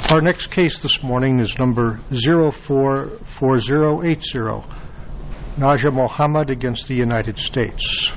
Our next case this morning is number 044080, Naja Mohammed against the United States.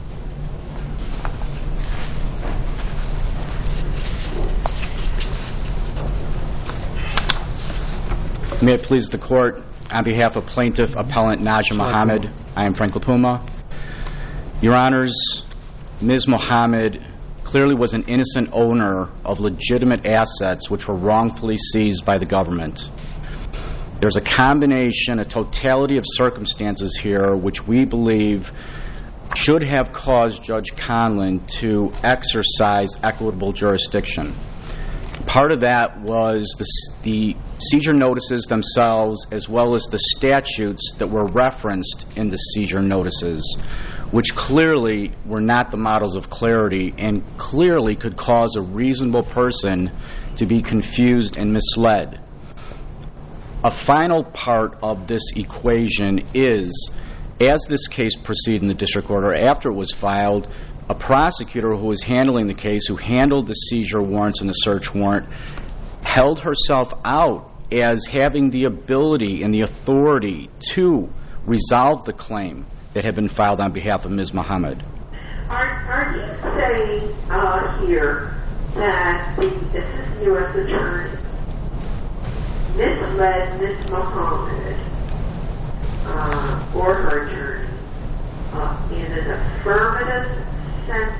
May it please the Court, on behalf of Plaintiff Appellant Naja Mohammed, I am Frank LaPuma. Your Honors, Ms. Mohammed clearly was an innocent owner of legitimate assets which were wrongfully seized by the government. There's a combination, a totality of circumstances here which we believe should have caused Judge Conlon to exercise equitable jurisdiction. Part of that was the seizure notices themselves, as well as the statutes that were referenced in the seizure notices, which clearly were not the models of clarity and clearly could cause a reasonable person to be confused and misled. A final part of this equation is, as this case proceeded in the district court or after it was filed, a prosecutor who was handling the case, who handled the seizure warrants and the search warrant, held herself out as having the ability and the authority to resolve the claim that had been filed on behalf of Ms. Mohammed. Are you saying here that the Assistant U.S. Attorney misled Ms. Mohammed or her attorney in an affirmative sense?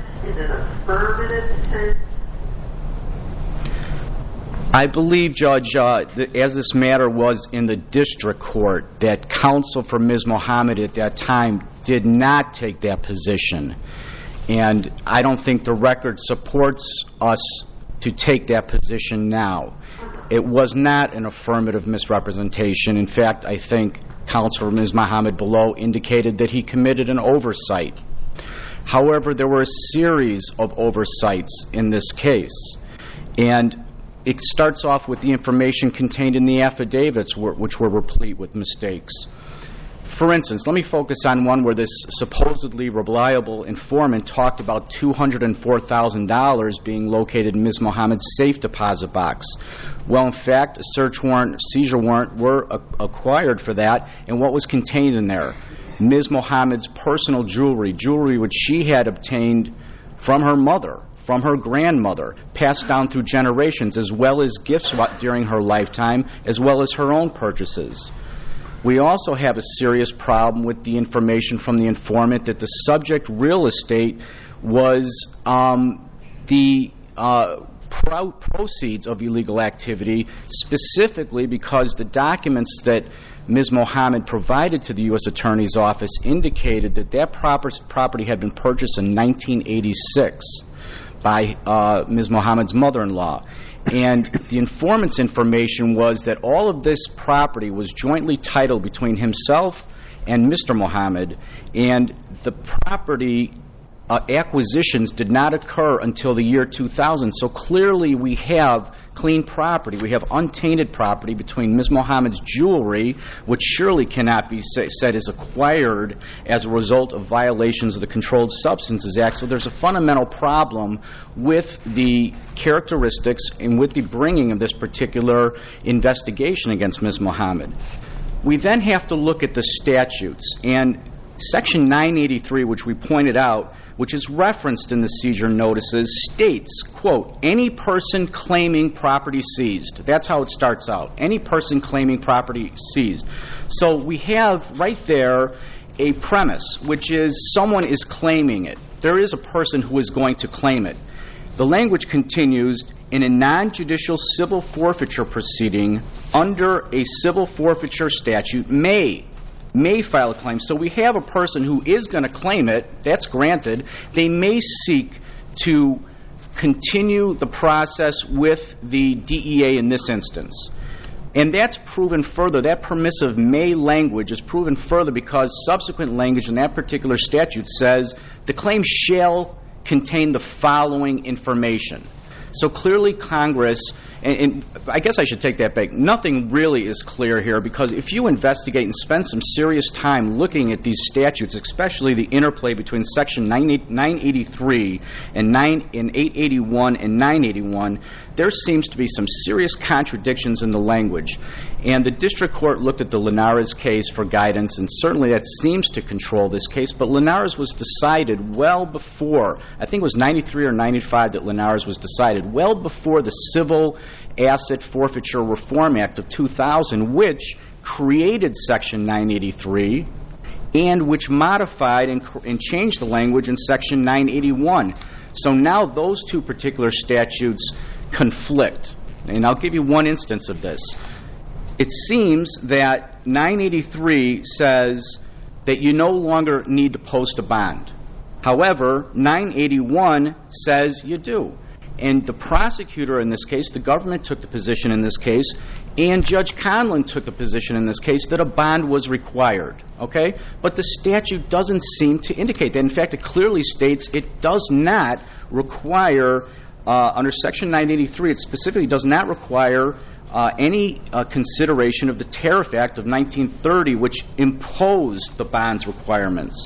I believe, Judge, as this matter was in the district court, that counsel for Ms. Mohammed at that time did not take that position. And I don't think the record supports us to take that position now. It was not an affirmative misrepresentation. In fact, I think counsel for Ms. Mohammed below indicated that he committed an oversight. However, there were a series of oversights in this case. And it starts off with the information contained in the affidavits, which were replete with mistakes. For instance, let me focus on one where this supposedly reliable informant talked about $204,000 being located in Ms. Mohammed's safe deposit box. Well, in fact, a search warrant, seizure warrant were acquired for that, and what was contained in there? Ms. Mohammed's personal jewelry which she had obtained from her mother, from her grandmother, passed down through generations, as well as gifts during her lifetime, as well as her own purchases. We also have a serious problem with the information from the informant that the subject real estate was the proceeds of illegal activity, specifically because the documents that Ms. Mohammed provided to the U.S. Attorney's Office indicated that that property had been purchased in 1986 by Ms. Mohammed's mother-in-law. And the informant's information was that all of this property was jointly titled between himself and Mr. Mohammed, and the property acquisitions did not occur until the year 2000. So clearly we have clean property. We have untainted property between Ms. Mohammed's jewelry, which surely cannot be said is acquired as a result of violations of the Controlled Substances Act. So there's a fundamental problem with the characteristics and with the bringing of this particular investigation against Ms. Mohammed. We then have to look at the statutes. And Section 983, which we pointed out, which is referenced in the seizure notices, states, quote, any person claiming property seized. That's how it starts out. Any person claiming property seized. So we have right there a premise, which is someone is claiming it. There is a person who is going to claim it. The language continues, in a non-judicial civil forfeiture proceeding under a civil forfeiture statute may file a claim. So we have a person who is going to claim it. That's granted. They may seek to continue the process with the DEA in this instance. And that's proven further. That permissive may language is proven further because subsequent language in that particular statute says the claim shall contain the following information. So clearly Congress, and I guess I should take that back, nothing really is clear here, because if you investigate and spend some serious time looking at these statutes, especially the interplay between Section 983 and 881 and 981, there seems to be some serious contradictions in the language. And the district court looked at the Linares case for guidance, and certainly that seems to control this case. But Linares was decided well before, I think it was 93 or 95 that Linares was decided, well before the Civil Asset Forfeiture Reform Act of 2000, which created Section 983 and which modified and changed the language in Section 981. So now those two particular statutes conflict. And I'll give you one instance of this. It seems that 983 says that you no longer need to post a bond. However, 981 says you do. And the prosecutor in this case, the government took the position in this case, and Judge Conlon took the position in this case that a bond was required. Okay? But the statute doesn't seem to indicate that. In fact, it clearly states it does not require, under Section 983, it specifically does not require any consideration of the Tariff Act of 1930, which imposed the bonds requirements.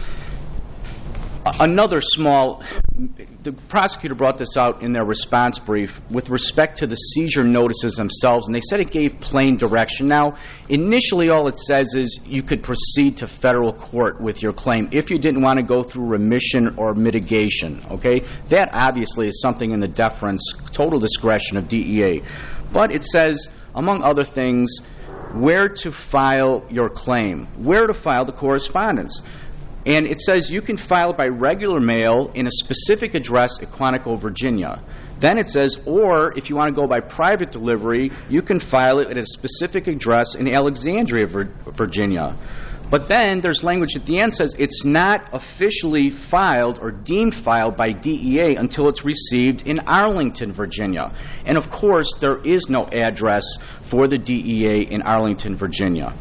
The prosecutor brought this out in their response brief with respect to the seizure notices themselves, and they said it gave plain direction. Now, initially all it says is you could proceed to federal court with your claim if you didn't want to go through remission or mitigation, okay? That obviously is something in the deference, total discretion of DEA. But it says, among other things, where to file your claim, where to file the correspondence. And it says you can file it by regular mail in a specific address at Quantico, Virginia. Then it says, or if you want to go by private delivery, you can file it at a specific address in Alexandria, Virginia. But then there's language at the end that says it's not officially filed or deemed filed by DEA until it's received in Arlington, Virginia. And of course, there is no address for the DEA in Arlington, Virginia.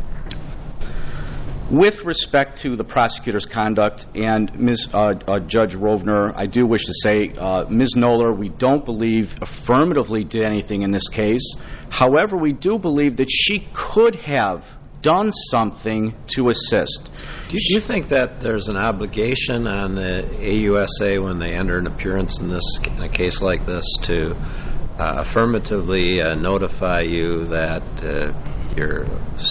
With respect to the prosecutor's conduct and Judge Rovner, I do wish to say, Ms. Knoller, we don't believe affirmatively did anything in this case. However, we do believe that she could have done something to assist. Do you think that there's an obligation on the AUSA when they enter an appearance in a case like this to affirmatively notify you that your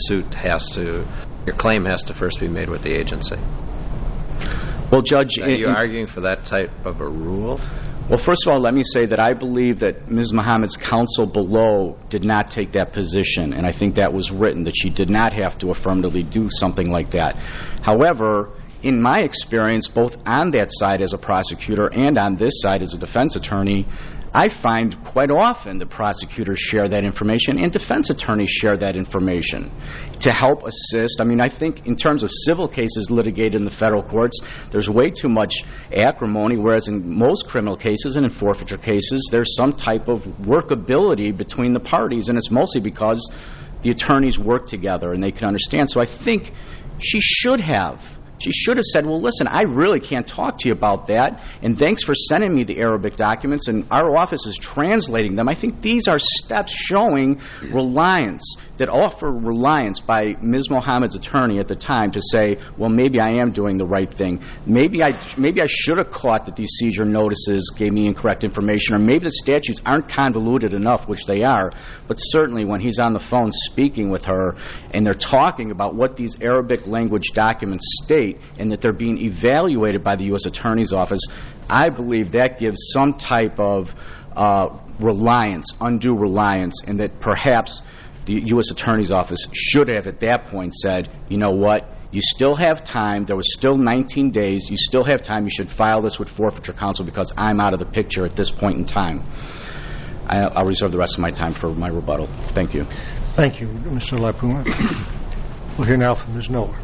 claim has to first be made with the agency? Well, Judge, are you arguing for that type of a rule? Well, first of all, let me say that I believe that Ms. Muhammad's counsel below did not take that position, and I think that was written, that she did not have to affirmatively do something like that. However, in my experience, both on that side as a prosecutor and on this side as a defense attorney, I find quite often the prosecutors share that information and defense attorneys share that information to help assist. I mean, I think in terms of civil cases litigated in the federal courts, there's way too much acrimony, whereas in most criminal cases and in forfeiture cases, there's some type of workability between the parties, and it's mostly because the attorneys work together and they can understand. So I think she should have said, well, listen, I really can't talk to you about that, and thanks for sending me the Arabic documents, and our office is translating them. I think these are steps showing reliance, that offer reliance by Ms. Muhammad's attorney at the time to say, well, maybe I am doing the right thing. Maybe I should have caught that these seizure notices gave me incorrect information, or maybe the statutes aren't convoluted enough, which they are, but certainly when he's on the phone speaking with her and they're talking about what these Arabic language documents state and that they're being evaluated by the U.S. Attorney's Office, I believe that gives some type of reliance, undue reliance, and that perhaps the U.S. Attorney's Office should have at that point said, you know what, you still have time, there was still 19 days, you still have time, you should file this with Forfeiture Counsel because I'm out of the picture at this point in time. I'll reserve the rest of my time for my rebuttal. Thank you. Thank you, Mr. LaPuma. We'll hear now from Ms. Knoller.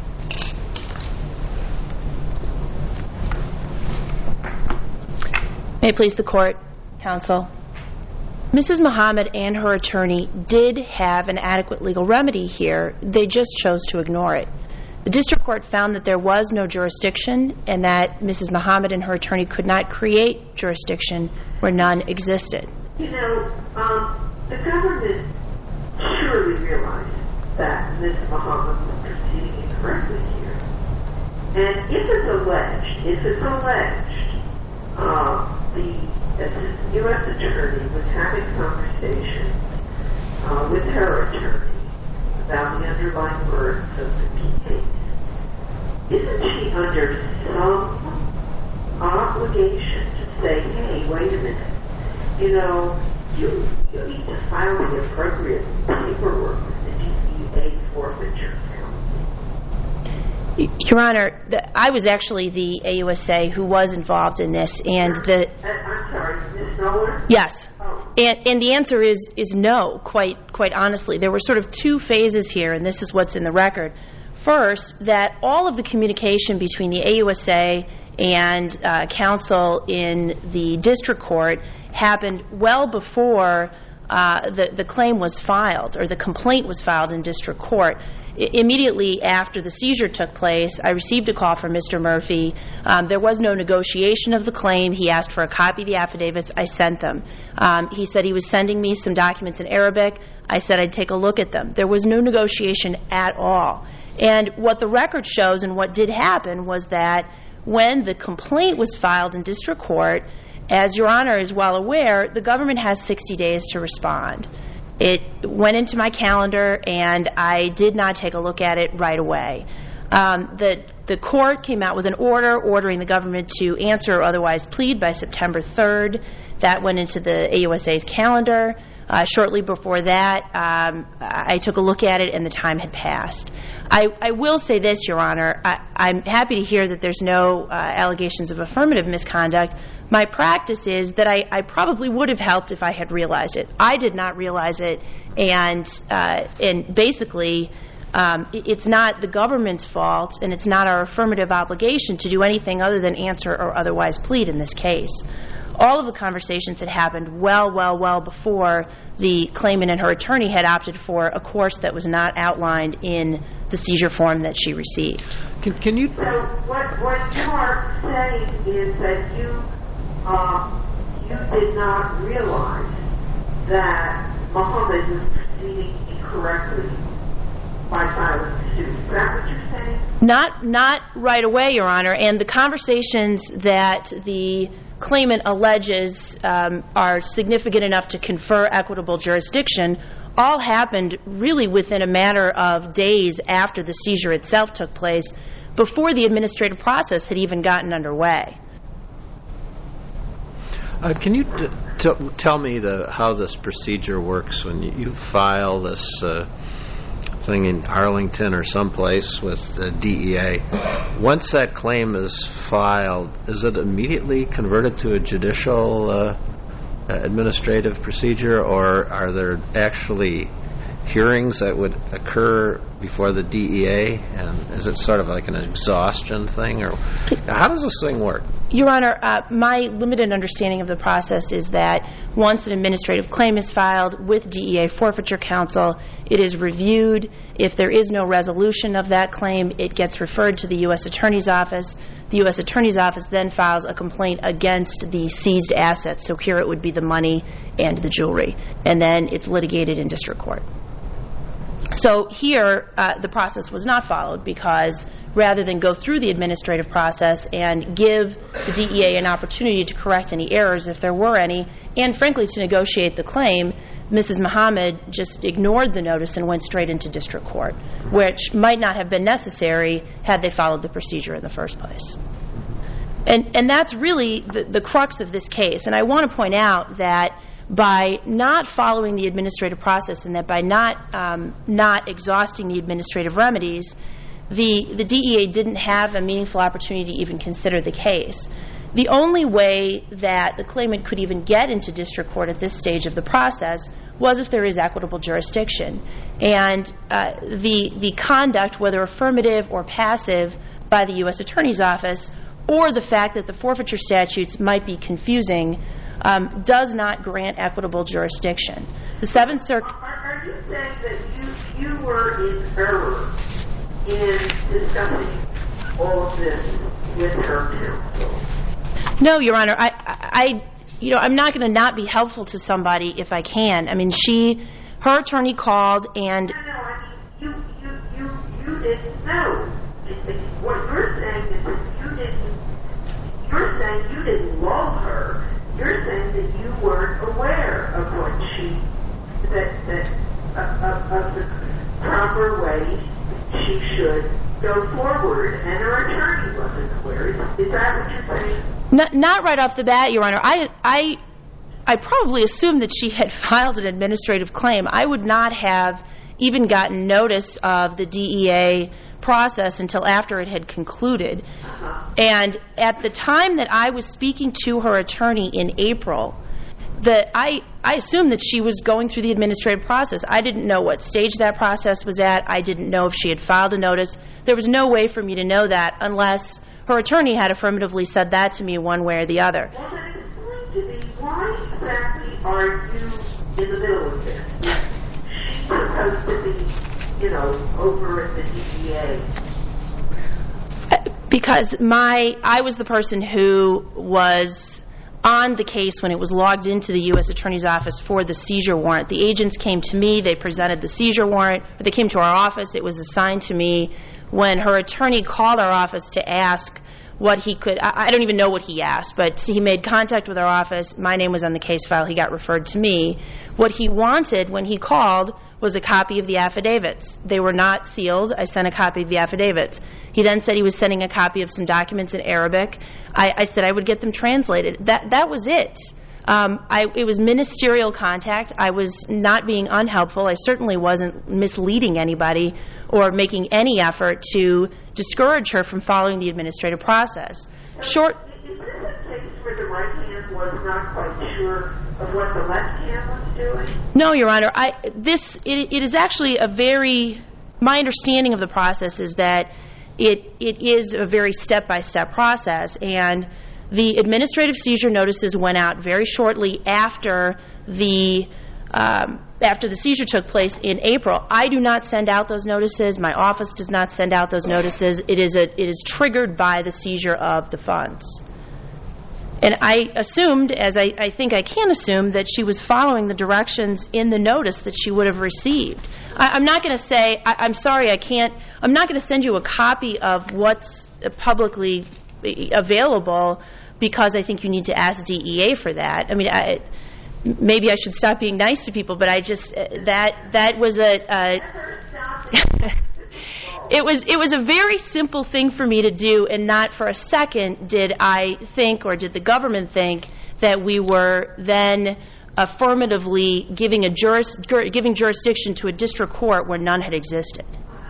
May it please the Court, Counsel. Mrs. Muhammad and her attorney did have an adequate legal remedy here. They just chose to ignore it. The district court found that there was no jurisdiction and that Mrs. Muhammad and her attorney could not create jurisdiction where none existed. You know, the government surely realized that Mrs. Muhammad was proceeding incorrectly here. And if it's alleged, the U.S. attorney was having conversations with her attorney about the underlying burdens of the case, isn't she under some obligation to say, hey, wait a minute, you know, you need to file the appropriate paperwork with the DEA forfeiture counsel? Your Honor, I was actually the AUSA who was involved in this, and I'm sorry, Ms. Noller? Yes. Oh. And the answer is no, quite honestly. There were sort of two phases here, and this is what's in the record. First, that all of the communication between the AUSA and counsel in the district court happened well before the claim was filed, or the complaint was filed in district court. Immediately after the seizure took place, I received a call from Mr. Murphy. There was no negotiation of the claim. He asked for a copy of the affidavits. I sent them. He said he was sending me some documents in Arabic. I said I'd take a look at them. There was no negotiation at all. And what the record shows and what did happen was that when the complaint was filed in district court, as Your Honor is well aware, the government has 60 days to respond. It went into my calendar, and I did not take a look at it right away. The court came out with an order ordering the government to answer or otherwise plead by September 3rd. That went into the AUSA's calendar. Shortly before that, I took a look at it, and the time had passed. I will say this, Your Honor. I'm happy to hear that there's no allegations of affirmative misconduct. My practice is that I probably would have helped if I had realized it. I did not realize it, and basically, it's not the government's fault, and it's not our affirmative obligation to do anything other than answer or otherwise plead in this case. All of the conversations had happened well before the claimant and her attorney had opted for a course that was not outlined in the seizure form that she received. Can you? So what you are saying is that you did not realize that Muhammad was proceeding incorrectly by filing the suit. Is that what you're saying? Not right away, Your Honor. And the conversations that the claimant alleges are significant enough to confer equitable jurisdiction all happened really within a matter of days after the seizure itself took place, before the administrative process had even gotten underway. Can you tell me how this procedure works when you file this thing in Arlington or someplace with the DEA? Once that claim is filed, is it immediately converted to a judicial administrative procedure, or are there actually hearings that would occur before the DEA? And is it sort of like an exhaustion thing, or how does this thing work? Your Honor, my limited understanding of the process is that once an administrative claim is filed with DEA Forfeiture Counsel, it is reviewed. If there is no resolution of that claim, it gets referred to the U.S. Attorney's Office. The U.S. Attorney's Office then files a complaint against the seized assets. So here it would be the money and the jewelry. And then it's litigated in district court. So here, the process was not followed, because rather than go through the administrative process and give the DEA an opportunity to correct any errors if there were any, and frankly to negotiate the claim, Mrs. Muhammad just ignored the notice and went straight into district court, which might not have been necessary had they followed the procedure in the first place. And that's really the crux of this case. And I want to point out that by not following the administrative process, and that by not exhausting the administrative remedies, the DEA didn't have a meaningful opportunity to even consider the case. The only way that the claimant could even get into district court at this stage of the process was if there is equitable jurisdiction. And the conduct, whether affirmative or passive, by the U.S. Attorney's Office, or the fact that the forfeiture statutes might be confusing, does not grant equitable jurisdiction. The Seventh Circuit... Are you saying that you were in error in discussing all of this with her counsel? No, Your Honor. I'm not going to not be helpful to somebody if I can. I mean, her attorney called and. No, I mean, you didn't know. What you're saying is that you're saying you didn't lull her. You're saying that you weren't aware of what of the proper way she should go forward, and her attorney wasn't aware. Is that what you're saying? Not right off the bat, Your Honor. I probably assumed that she had filed an administrative claim. I would not have even gotten notice of the DEA process until after it had concluded. And at the time that I was speaking to her attorney in April, I assumed that she was going through the administrative process. I didn't know what stage that process was at. I didn't know if she had filed a notice. There was no way for me to know that unless her attorney had affirmatively said that to me one way or the other. Well, then explain to me, why exactly are you in the middle of this? She's supposed to be, over at the DEA. Because I was the person who was on the case when it was logged into the U.S. Attorney's Office for the seizure warrant. The agents came to me. They presented the seizure warrant. They came to our office. It was assigned to me. When her attorney called our office to ask what he could, I don't even know what he asked, but he made contact with our office. My name was on the case file. He got referred to me. What he wanted when he called was a copy of the affidavits. They were not sealed. I sent a copy of the affidavits. He then said he was sending a copy of some documents in Arabic. I said I would get them translated. That was it. It was ministerial contact. I was not being unhelpful. I certainly wasn't misleading anybody or making any effort to discourage her from following the administrative process. Is this a case where the right hand was not quite sure of what the left hand was doing? No, Your Honor. It is actually my understanding of the process is that it is a very step-by-step process, and the administrative seizure notices went out very shortly after the seizure took place in April. I do not send out those notices. My office does not send out those notices. It is triggered by the seizure of the funds. And I assumed, as I think I can assume, that she was following the directions in the notice that she would have received. I'm not going to say, I'm sorry, I'm not going to send you a copy of what's publicly available because I think you need to ask DEA for that. I mean, maybe I should stop being nice to people, but that was it was a very simple thing for me to do, and not for a second did I think, or did the government think, that we were then affirmatively giving jurisdiction to a district court where none had existed.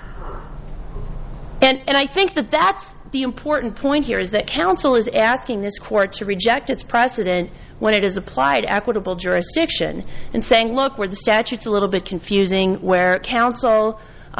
And I think that's the important point here, is that counsel is asking this court to reject its precedent when it has applied equitable jurisdiction and saying, look, where the statute's a little bit confusing, where counsel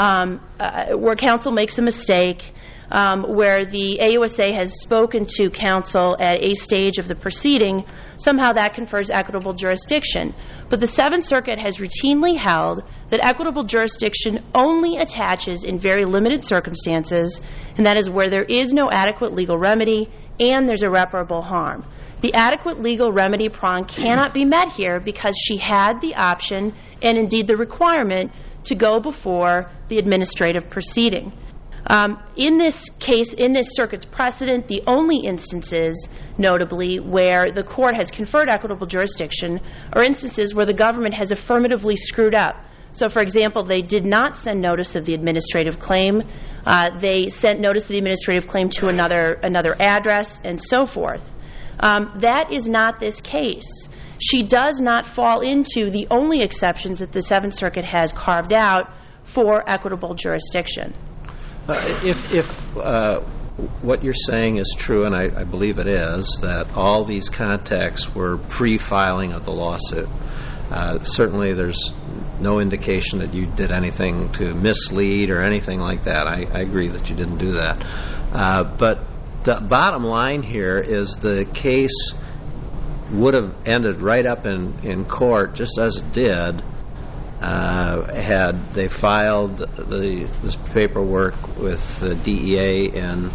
makes a mistake, where the AUSA has spoken to counsel at a stage of the proceeding, somehow that confers equitable jurisdiction. But the Seventh Circuit has routinely held that equitable jurisdiction only attaches in very limited circumstances, and that is where there is no adequate legal remedy and there's irreparable harm. The adequate legal remedy prong cannot be met here because she had the option, and indeed the requirement, to go before the administrative proceeding. In this case, in this circuit's precedent, the only instances, notably, where the court has conferred equitable jurisdiction are instances where the government has affirmatively screwed up. So, for example, they did not send notice of the administrative claim. They sent notice of the administrative claim to another address, and so forth. That is not this case. She does not fall into the only exceptions that the Seventh Circuit has carved out for equitable jurisdiction. If what you're saying is true, and I believe it is, that all these contacts were pre-filing of the lawsuit, certainly there's no indication that you did anything to mislead or anything like that. I agree that you didn't do that. But the bottom line here is the case would have ended right up in court, just as it did, had they filed this paperwork with the DEA in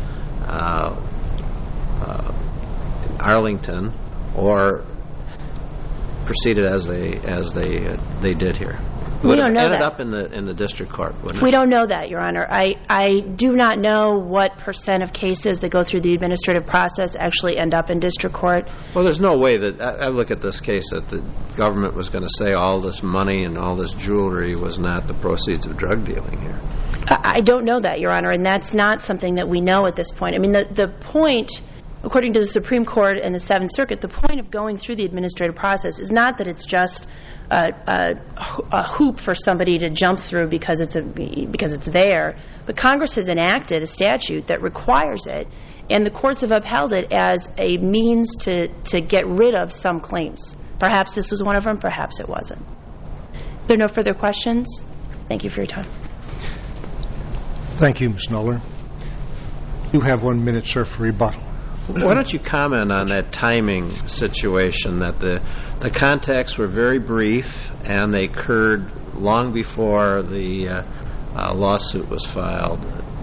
Arlington, or proceeded as they did here? We don't know ended that. Up in the district court, wouldn't We it? don't know that, Your Honor. I do not know what % of cases that go through the administrative process actually end up in district court. Well, there's no way that I look at this case that the government was going to say all this money and all this jewelry was not the proceeds of drug dealing here. I don't know that, Your Honor, and that's not something that we know at this point. I mean, the point, according to the Supreme Court and the Seventh Circuit, the point of going through the administrative process is not that it's just a hoop for somebody to jump through because it's there, but Congress has enacted a statute that requires it, and the courts have upheld it as a means to get rid of some claims. Perhaps this was one of them, perhaps it wasn't. If there are no further questions, thank you for your time. Thank you, Ms. Knoller. You have 1 minute, sir, for rebuttal. Why don't you comment on that timing situation, that the contacts were very brief and they occurred long before the lawsuit was filed,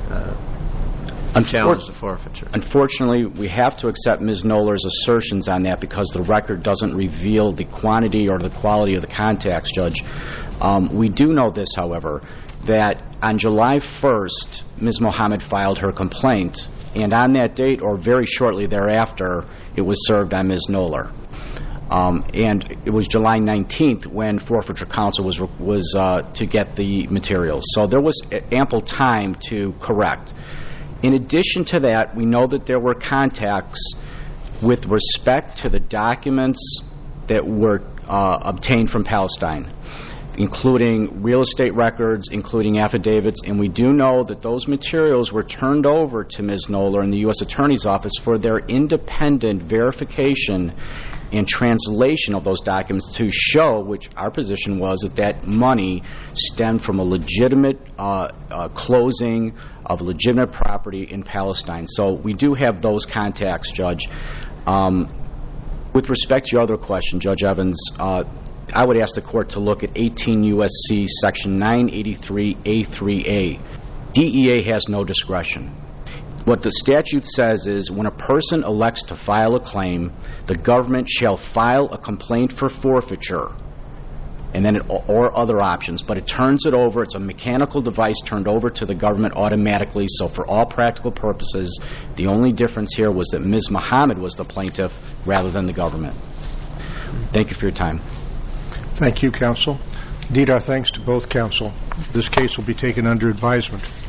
challenged the forfeiture? Unfortunately, we have to accept Ms. Knoller's assertions on that because the record doesn't reveal the quantity or the quality of the contacts, Judge. We do know this, however, that on July 1st, Ms. Mohammed filed her complaint, and on that date, or very shortly thereafter, it was served on Ms. Knoller. And it was July 19th when Forfeiture Counsel was to get the materials. So there was ample time to correct. In addition to that, we know that there were contacts with respect to the documents that were obtained from Palestine, including real estate records, including affidavits, and we do know that those materials were turned over to Ms. Knoller in the U.S. Attorney's Office for their independent verification and translation of those documents to show, which our position was, that money stemmed from a legitimate closing of legitimate property in Palestine. So we do have those contacts, Judge. With respect to your other question, Judge Evans, I would ask the Court to look at 18 U.S.C. Section 983A3A. DEA has no discretion. What the statute says is when a person elects to file a claim, the government shall file a complaint for forfeiture and then or other options, but it turns it over. It's a mechanical device turned over to the government automatically. So for all practical purposes, the only difference here was that Ms. Mohammed was the plaintiff rather than the government. Thank you for your time. Thank you, counsel. Indeed, our thanks to both counsel. This case will be taken under advisement.